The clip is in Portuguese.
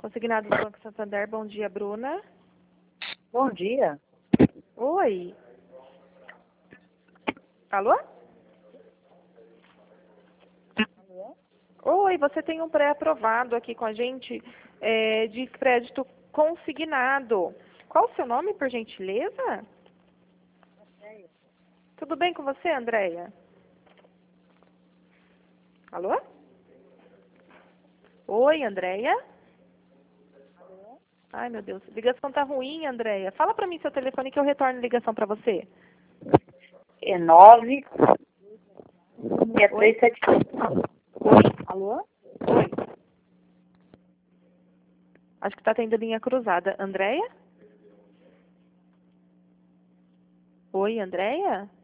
Consignado do Banco Santander, bom dia, Bruna. Bom dia. Oi. Alô? Oi, você tem um pré-aprovado aqui com a gente de crédito consignado. Qual o seu nome, por gentileza? Tudo bem com você, Andréia? Alô? Oi, Andréia? Ai, meu Deus, a ligação tá ruim, Andréia. Fala pra mim seu telefone que eu retorno a ligação pra você. É 96375. Oi? Alô? Oi. Acho que tá tendo linha cruzada. Andréia? Oi, Andréia?